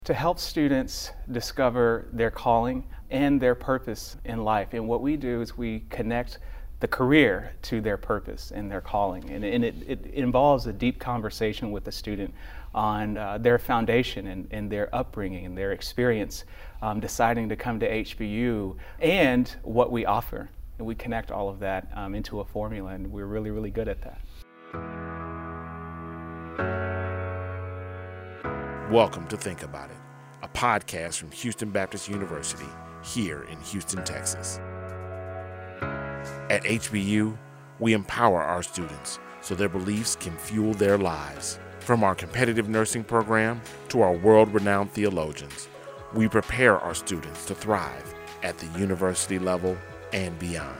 To help students discover their calling and their purpose in life. And what we do is we connect the career to their purpose and their calling. And it involves a deep conversation with the student on their foundation and their upbringing and their experience deciding to come to HBU and what we offer. And we connect all of that into a formula, and we're really, really good at that. Welcome to Think About It, a podcast from Houston Baptist University here in Houston, Texas. At HBU, we empower our students so their beliefs can fuel their lives. From our competitive nursing program to our world-renowned theologians, we prepare our students to thrive at the university level and beyond.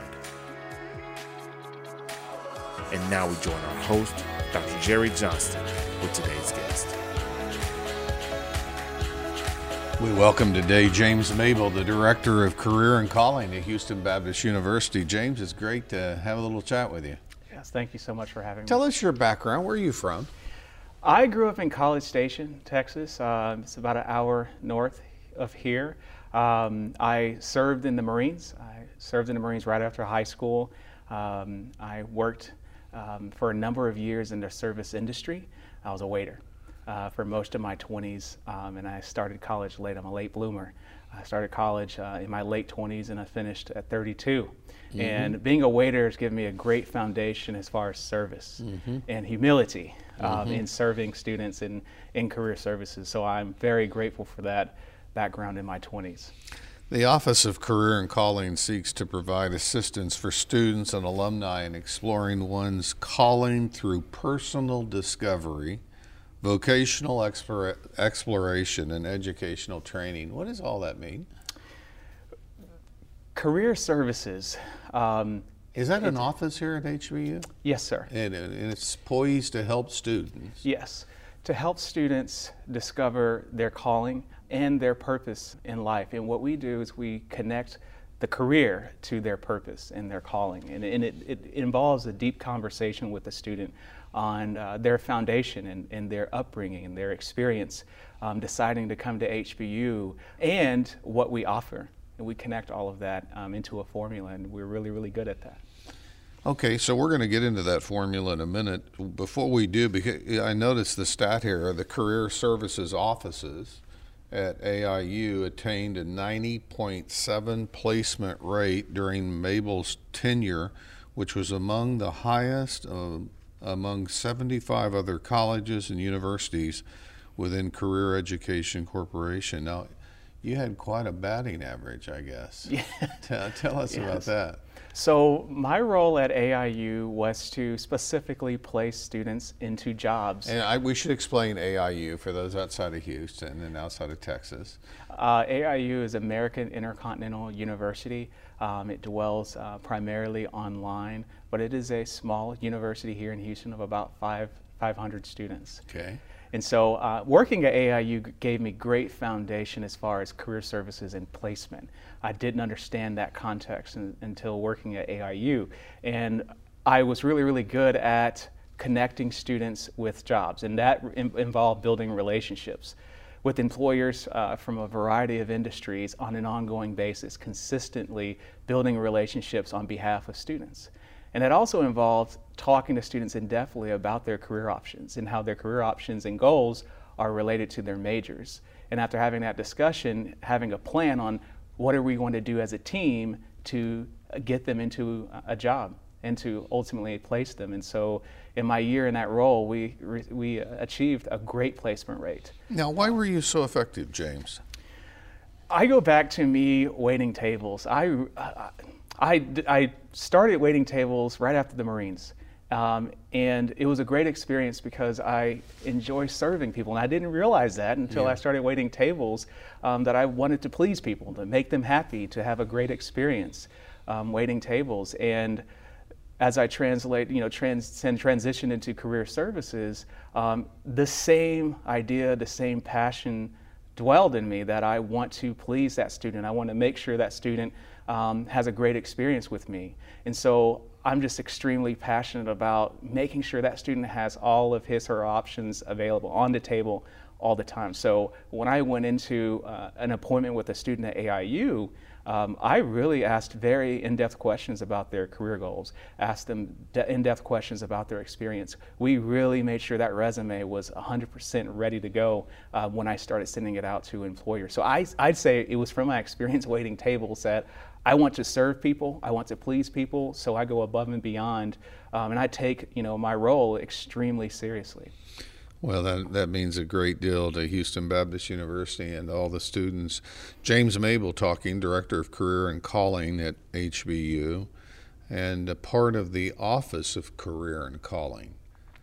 And now we join our host, Dr. Jerry Johnston, with today's guest. We welcome today James Mabel, the Director of Career and Calling at Houston Baptist University. James, it's great to have a little chat with you. Yes, thank you so much for having me. Tell us your background. Where are you from? I grew up in College Station, Texas. It's about an hour north of here. I served in the Marines. I served in the Marines right after high school. I worked for a number of years in the service industry. I was a waiter for most of my 20s, and I started college late. I'm a late bloomer. I started college in my late 20s, and I finished at 32. Mm-hmm. And being a waiter has given me a great foundation as far as service and humility in serving students in career services. So I'm very grateful for that background in my 20s. The Office of Career and Calling seeks to provide assistance for students and alumni in exploring one's calling through personal discovery, vocational exploration, and educational training. What does all that mean? Career services. Is that an office here at HBU? Yes, sir. And it's poised to help students? Yes, to help students discover their calling and their purpose in life. And what we do is we connect the career to their purpose and their calling. And it involves a deep conversation with the student on their foundation and their upbringing and their experience deciding to come to HBU and what we offer. And we connect all of that into a formula, and we're really, really good at that. Okay, so we're going to get into that formula in a minute. Before we do, because I noticed the stat here, the career services offices at AIU attained a 90.7 placement rate during Mabel's tenure, which was among the highest among 75 other colleges and universities within Career Education Corporation. Now, you had quite a batting average, I guess. Yeah. Tell us about that. So my role at AIU was to specifically place students into jobs. And we should explain AIU for those outside of Houston and outside of Texas. AIU is American Intercontinental University. It dwells primarily online, but it is a small university here in Houston of about 500 students. Okay. And so working at AIU gave me great foundation as far as career services and placement. I didn't understand that context until working at AIU. And I was really, really good at connecting students with jobs. And that involved building relationships with employers from a variety of industries on an ongoing basis, consistently building relationships on behalf of students. And that also involved talking to students in-depthly about their career options and how their career options and goals are related to their majors. And after having that discussion, having a plan on what are we going to do as a team to get them into a job and to ultimately place them. And so in my year in that role, we achieved a great placement rate. Now, why were you so effective, James? I go back to me waiting tables. I started waiting tables right after the Marines. And it was a great experience because I enjoy serving people. And I didn't realize that until I started waiting tables, that I wanted to please people, to make them happy, to have a great experience waiting tables. And as I transition into career services, the same idea, the same passion dwelled in me that I want to please that student. I want to make sure that student has a great experience with me. And so I'm just extremely passionate about making sure that student has all of his or her options available on the table all the time. So when I went into an appointment with a student at AIU, I really asked very in-depth questions about their career goals, asked them in-depth questions about their experience. We really made sure that resume was 100% ready to go when I started sending it out to employers. So I'd say it was from my experience waiting tables that I want to serve people, I want to please people, so I go above and beyond, and I take my role extremely seriously. Well, that means a great deal to Houston Baptist University and all the students. James Mabel talking, Director of Career and Calling at HBU, and a part of the Office of Career and Calling.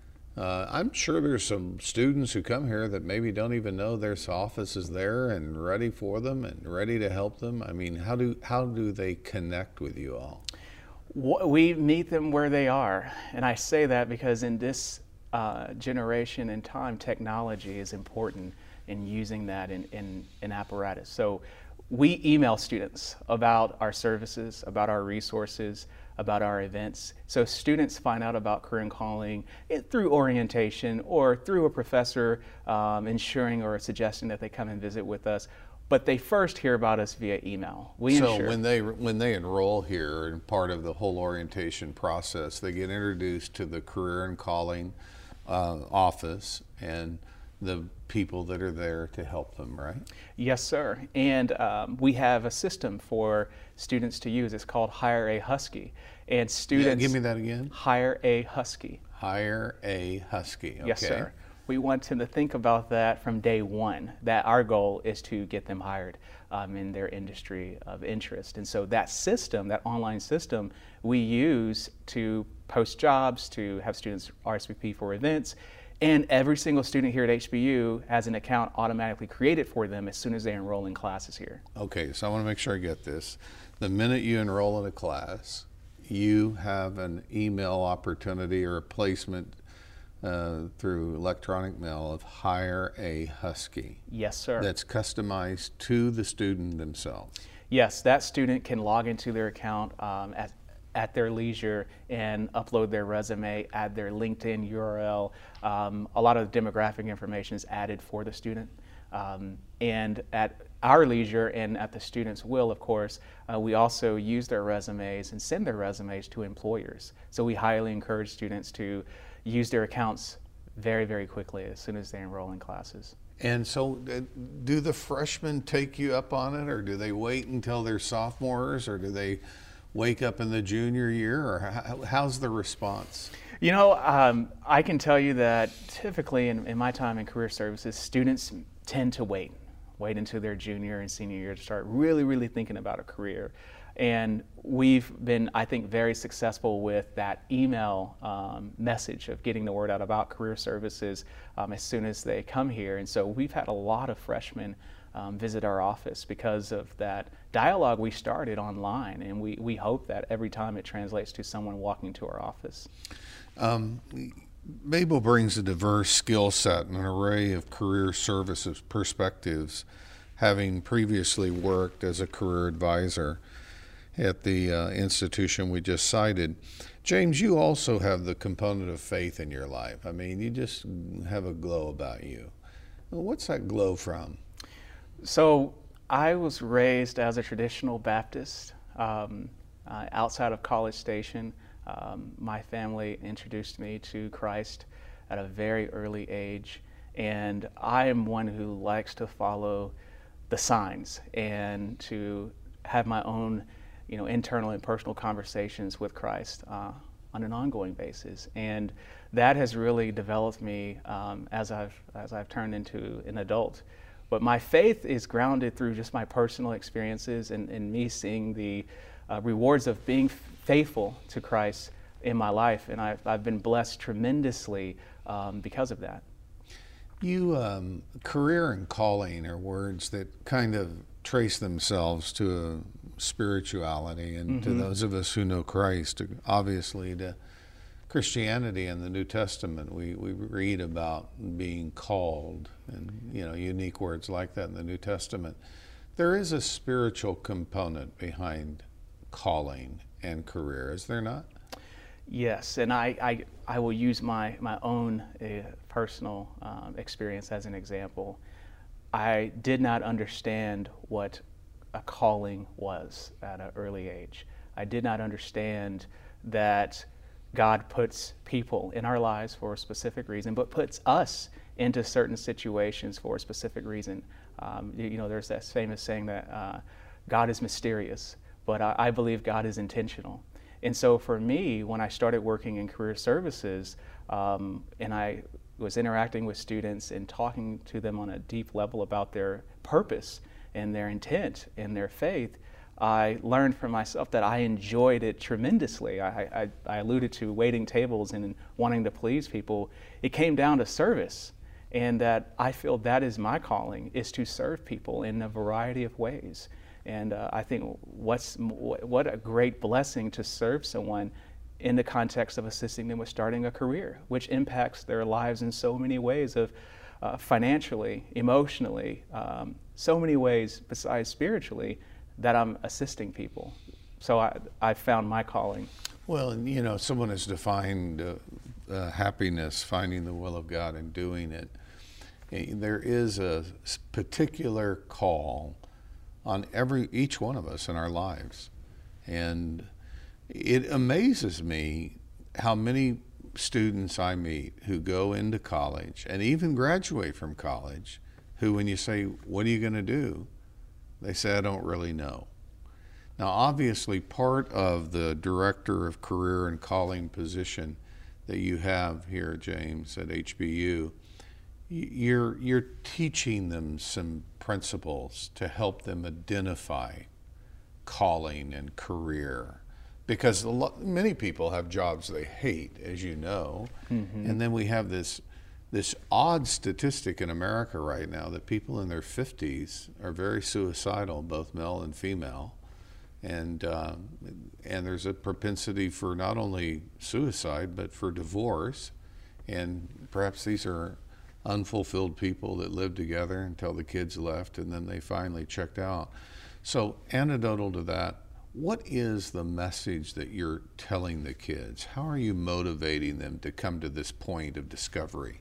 I'm sure there's some students who come here that maybe don't even know there's offices there and ready for them and ready to help them. I mean, how do they connect with you all? We meet them where they are, and I say that because in this generation and time, technology is important in using that in apparatus. So we email students about our services, about our resources, about our events. So students find out about Career and Calling through orientation or through a professor ensuring or suggesting that they come and visit with us. But they first hear about us via email. So when they enroll here and part of the whole orientation process, they get introduced to the Career and Calling office and the people that are there to help them, right? Yes, sir. And we have a system for students to use. It's called Hire a Husky. And students... give me that again. Hire a Husky. Hire a Husky. Okay. Yes, sir. We want them to think about that from day one, that our goal is to get them hired in their industry of interest. And so that system, that online system, we use to post jobs, to have students RSVP for events, and every single student here at HBU has an account automatically created for them as soon as they enroll in classes here. Okay, so I want to make sure I get this. The minute you enroll in a class, you have an email opportunity or a placement through electronic mail of Hire a Husky. Yes, sir. That's customized to the student themselves. Yes, that student can log into their account at their leisure and upload their resume, add their LinkedIn URL. A lot of the demographic information is added for the student. And at our leisure and at the student's will, of course, we also use their resumes and send their resumes to employers. So we highly encourage students to use their accounts very, very quickly as soon as they enroll in classes. And so do the freshmen take you up on it, or do they wait until they're sophomores, or do they wake up in the junior year, or how's the response? You know, I can tell you that typically in my time in career services, students tend to wait into their junior and senior year to start really, really thinking about a career. And we've been, I think, very successful with that email message of getting the word out about career services as soon as they come here. And so we've had a lot of freshmen visit our office because of that dialogue we started online. And we hope that every time it translates to someone walking to our office. Mabel brings a diverse skill set and an array of career services perspectives, having previously worked as a career advisor at the institution we just cited. James, you also have the component of faith in your life. I mean, you just have a glow about you. What's that glow from? So I was raised as a traditional Baptist outside of College Station. My family introduced me to Christ at a very early age, and I am one who likes to follow the signs and to have my own internal and personal conversations with Christ on an ongoing basis. And that has really developed me as I've turned into an adult. But my faith is grounded through just my personal experiences and me seeing the rewards of being faithful to Christ in my life. And I've been blessed tremendously because of that. Career and calling are words that kind of trace themselves to a spirituality, and to those of us who know Christ, obviously to Christianity in the New Testament, we read about being called, and unique words like that in the New Testament. There is a spiritual component behind calling and career, is there not? Yes, and I will use my own personal experience as an example. I did not understand what a calling was at an early age. I did not understand that God puts people in our lives for a specific reason, but puts us into certain situations for a specific reason. There's that famous saying that God is mysterious, but I believe God is intentional. And so for me, when I started working in career services, and I was interacting with students and talking to them on a deep level about their purpose and their intent and their faith, I learned for myself that I enjoyed it tremendously. I alluded to waiting tables and wanting to please people. It came down to service, and that I feel that is my calling, is to serve people in a variety of ways. And I think what a great blessing to serve someone in the context of assisting them with starting a career, which impacts their lives in so many ways, of financially, emotionally, so many ways besides spiritually, that I'm assisting people. So I found my calling. Well, and someone has defined happiness, finding the will of God and doing it. There is a particular call on each one of us in our lives. And it amazes me how many students I meet who go into college and even graduate from college, who, when you say, what are you going to do? They say, I don't really know. Now, obviously, part of the director of career and calling position that you have here, James, at HBU, you're teaching them some principles to help them identify calling and career, because many people have jobs they hate, as you know. Mm-hmm. And then we have this odd statistic in America right now that people in their 50s are very suicidal, both male and female, and there's a propensity for not only suicide but for divorce, and perhaps these are unfulfilled people that lived together until the kids left and then they finally checked out. So anecdotal to that, what is the message that you're telling the kids? How are you motivating them to come to this point of discovery?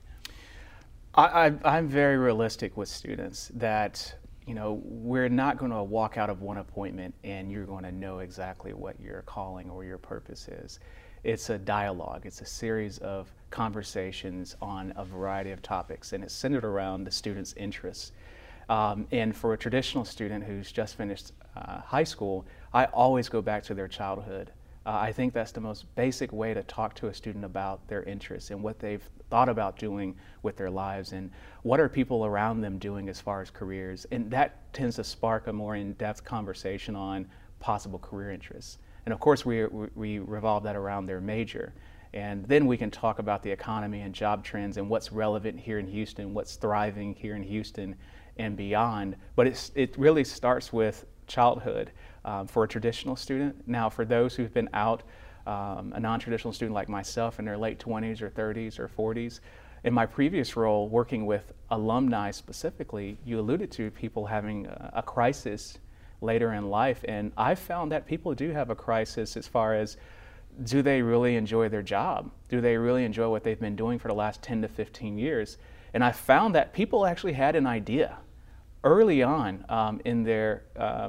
I'm very realistic with students that, we're not going to walk out of one appointment and you're going to know exactly what your calling or your purpose is. It's a dialogue. It's a series of conversations on a variety of topics, and it's centered around the student's interests. And for a traditional student who's just finished high school, I always go back to their childhood. I think that's the most basic way to talk to a student about their interests and what they've thought about doing with their lives, and what are people around them doing as far as careers. And that tends to spark a more in-depth conversation on possible career interests. And of course, we revolve that around their major. And then we can talk about the economy and job trends and what's relevant here in Houston, what's thriving here in Houston and beyond. But it really starts with childhood for a traditional student. Now, for those who've been out, a non-traditional student like myself in their late 20s or 30s or 40s, in my previous role working with alumni specifically, you alluded to people having a crisis later in life. And I've found that people do have a crisis as far as, do they really enjoy their job? Do they really enjoy what they've been doing for the last 10 to 15 years? And I found that people actually had an idea early on in their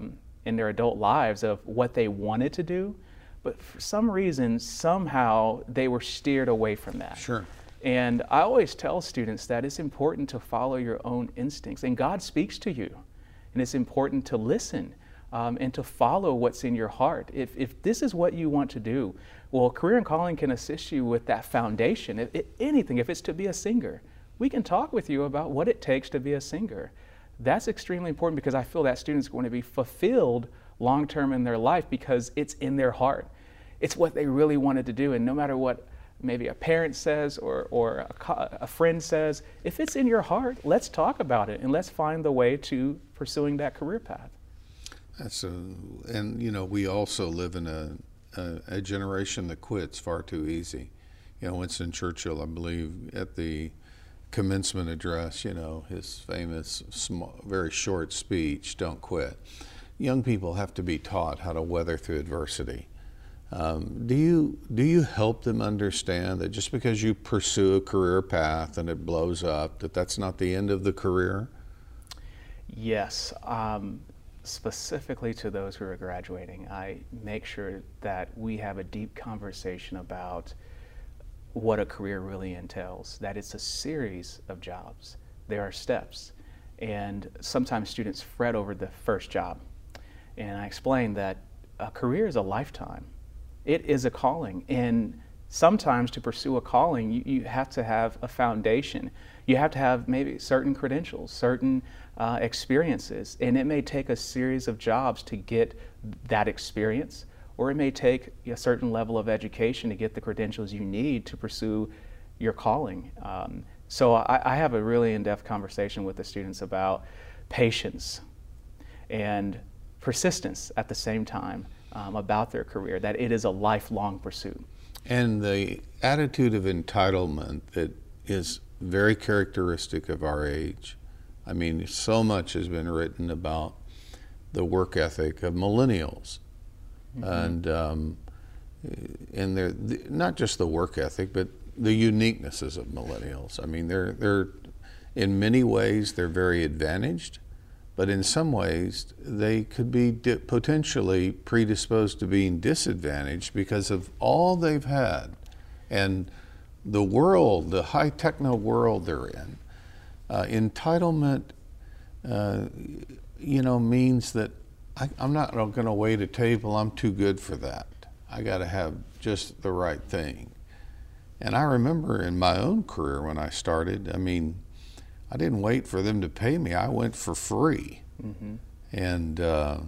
adult lives of what they wanted to do, but for some reason, somehow they were steered away from that. Sure. And I always tell students that it's important to follow your own instincts, and God speaks to you, and it's important to listen and to follow what's in your heart. If this is what you want to do, well, Career and Calling can assist you with that foundation. If it's to be a singer, we can talk with you about what it takes to be a singer. That's extremely important, because I feel that student's going to be fulfilled long-term in their life because it's in their heart. It's what they really wanted to do, and no matter what maybe a parent says or a friend says, if it's in your heart, let's talk about it and let's find the way to pursuing that career path. We also live in a generation that quits far too easy. Winston Churchill, I believe, at the commencement address, his famous very short speech, "Don't quit." Young people have to be taught how to weather through adversity. Do you help them understand that just because you pursue a career path and it blows up, that that's not the end of the career? Yes. Specifically to those who are graduating, I make sure that we have a deep conversation about what a career really entails, that it's a series of jobs. There are steps. And sometimes students fret over the first job. And I explain that a career is a lifetime. It is a calling. And sometimes to pursue a calling, you have to have a foundation. You have to have maybe certain credentials, certain experiences. And it may take a series of jobs to get that experience, or it may take a certain level of education to get the credentials you need to pursue your calling. So I have a really in-depth conversation with the students about patience and persistence at the same time about their career, that it is a lifelong pursuit. And the attitude of entitlement that is very characteristic of our age. I mean, so much has been written about the work ethic of millennials. Mm-hmm. And they're not just the work ethic, but the uniquenesses of millennials. I mean, they're in many ways they're very advantaged, but in some ways they could be potentially predisposed to being disadvantaged because of all they've had and the world, the high techno world they're in. Entitlement, means that I'm not going to wait a table. I'm too good for that. I got to have just the right thing. And I remember in my own career when I started, I mean, I didn't wait for them to pay me. I went for free. Mm-hmm. And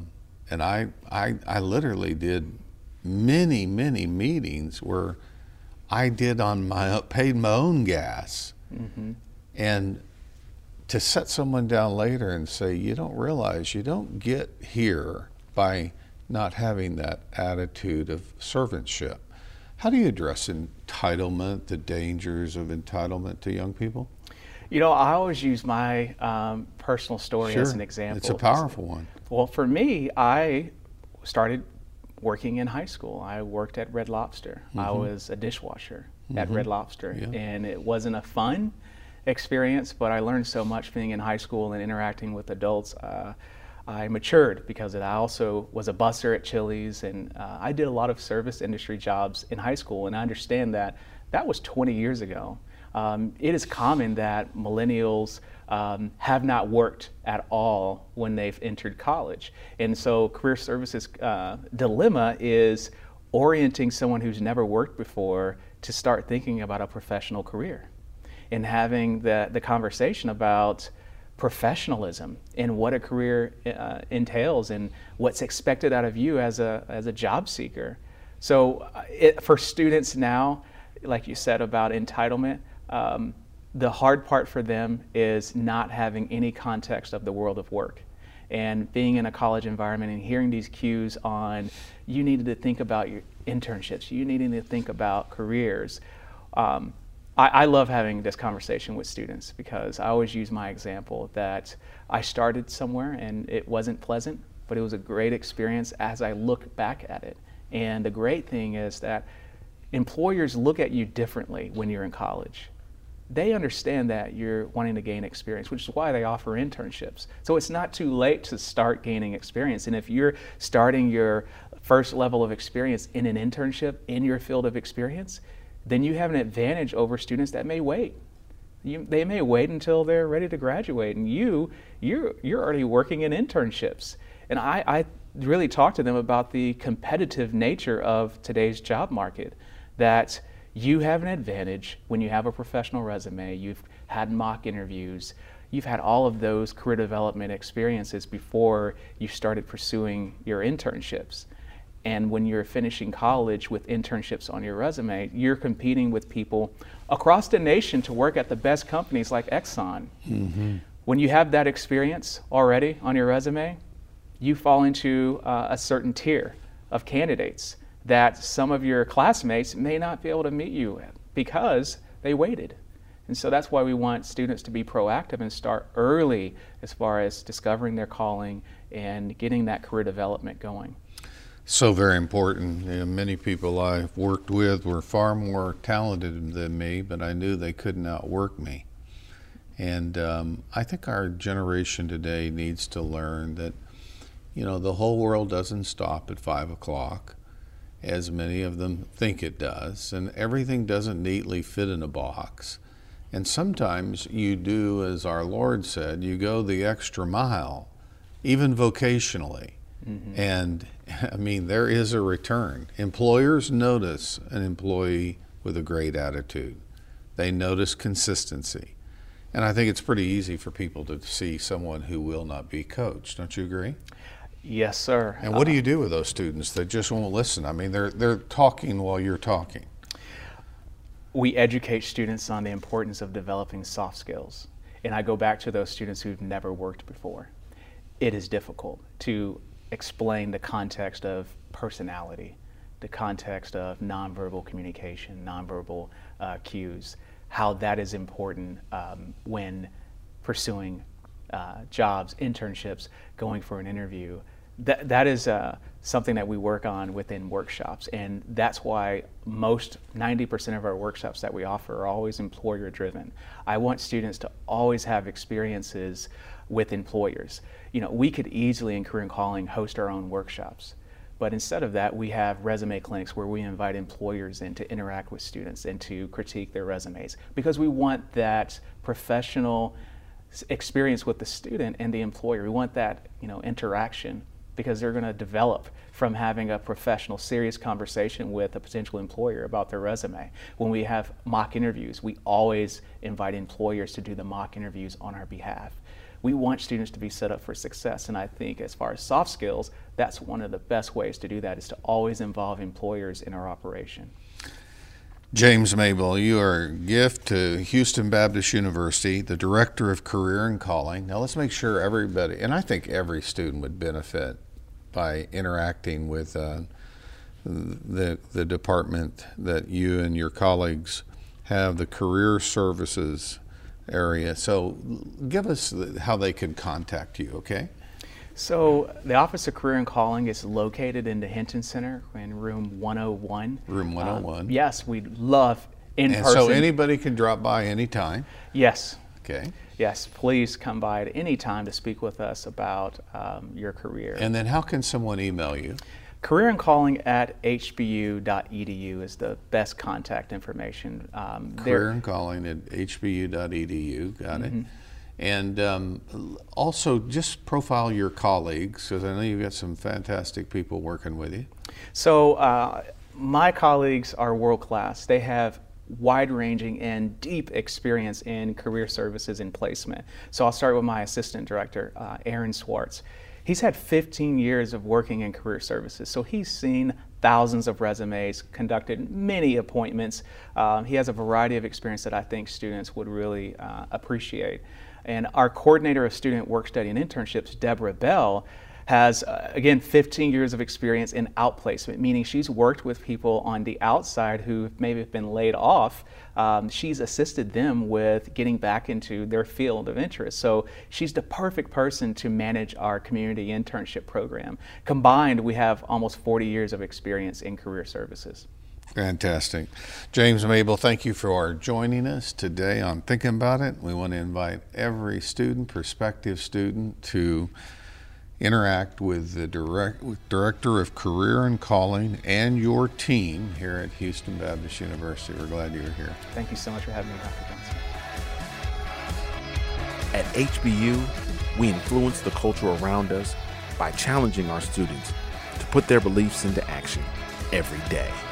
I literally did many meetings where I paid my own gas. Mm-hmm. And to set someone down later and say, you don't realize you don't get here by not having that attitude of servantship. How do you address entitlement, the dangers of entitlement to young people? I always use my personal story as an example. It's a powerful one. Well, for me, I started working in high school. I worked at Red Lobster. Mm-hmm. I was a dishwasher at Red Lobster. Yeah. And it wasn't a fun experience, but I learned so much being in high school and interacting with adults. I matured because of that. I also was a busser at Chili's, and I did a lot of service industry jobs in high school, and I understand that that was 20 years ago. It is common that millennials have not worked at all when they've entered college. And so career services dilemma is orienting someone who's never worked before to start thinking about a professional career and having the conversation about professionalism and what a career entails and what's expected out of you as a job seeker. So for students now, like you said about entitlement, the hard part for them is not having any context of the world of work and being in a college environment and hearing these cues on you needed to think about your internships, you needing to think about careers. I love having this conversation with students because I always use my example that I started somewhere and it wasn't pleasant, but it was a great experience as I look back at it. And the great thing is that employers look at you differently when you're in college. They understand that you're wanting to gain experience, which is why they offer internships. So it's not too late to start gaining experience. And if you're starting your first level of experience in an internship in your field of experience, then you have an advantage over students that may wait. They may wait until they're ready to graduate, and you're already working in internships. And I really talk to them about the competitive nature of today's job market, that you have an advantage when you have a professional resume, you've had mock interviews, you've had all of those career development experiences before you started pursuing your internships. And when you're finishing college with internships on your resume, you're competing with people across the nation to work at the best companies like Exxon. Mm-hmm. When you have that experience already on your resume, you fall into a certain tier of candidates that some of your classmates may not be able to meet you because they waited. And so that's why we want students to be proactive and start early as far as discovering their calling and getting that career development going. So very important. You know, many people I've worked with were far more talented than me, but I knew they couldn't outwork me. And I think our generation today needs to learn that, you know, the whole world doesn't stop at 5 o'clock, as many of them think it does, and everything doesn't neatly fit in a box. And sometimes you do, as our Lord said, you go the extra mile, even vocationally. Mm-hmm. And I mean, there is a return. Employers notice an employee with a great attitude. They notice consistency. And I think it's pretty easy for people to see someone who will not be coached. Don't you agree? Yes, sir. And what do you do with those students that just won't listen? I mean, they're talking while you're talking. We educate students on the importance of developing soft skills. And I go back to those students who've never worked before. It is difficult to explain the context of personality, the context of nonverbal communication, nonverbal cues, how that is important when pursuing jobs, internships, going for an interview. That is something that we work on within workshops, and that's why 90% of our workshops that we offer are always employer driven. I want students to always have experiences with employers. You know, we could easily in Career and Calling host our own workshops, but instead of that, we have resume clinics where we invite employers in to interact with students and to critique their resumes, because we want that professional experience with the student and the employer. We want that, you know, interaction, because they're going to develop from having a professional, serious conversation with a potential employer about their resume. When we have mock interviews, we always invite employers to do the mock interviews on our behalf. We want students to be set up for success, and I think as far as soft skills, that's one of the best ways to do that, is to always involve employers in our operation. James Mabel, you are a gift to Houston Baptist University, the Director of Career and Calling. Now let's make sure everybody, and I think every student would benefit by interacting with the department that you and your colleagues have, the Career Services area. So give us how they can contact you, okay? So the Office of Career and Calling is located in the Hinton Center in room 101. Room 101. Yes, we'd love in person. And so anybody can drop by anytime? Yes. Okay. Yes, please come by at any time to speak with us about your career. And then how can someone email you? careerandcalling@hbu.edu is the best contact information. careerandcalling@hbu.edu, got it. And also just profile your colleagues, because I know you've got some fantastic people working with you. So my colleagues are world class. They have wide-ranging and deep experience in career services and placement. So I'll start with my assistant director, Aaron Swartz. He's had 15 years of working in career services, so he's seen thousands of resumes, conducted many appointments. He has a variety of experience that I think students would really appreciate. And our coordinator of student work study and internships, Deborah Bell, has, again, 15 years of experience in outplacement, meaning she's worked with people on the outside who maybe have been laid off. She's assisted them with getting back into their field of interest. So she's the perfect person to manage our community internship program. Combined, we have almost 40 years of experience in career services. Fantastic. James Mabel, thank you for joining us today on Thinking About It. We want to invite every student, prospective student, to interact with the Director of Career and Calling and your team here at Houston Baptist University. We're glad you're here. Thank you so much for having me, Dr. Johnson. At HBU, we influence the culture around us by challenging our students to put their beliefs into action every day.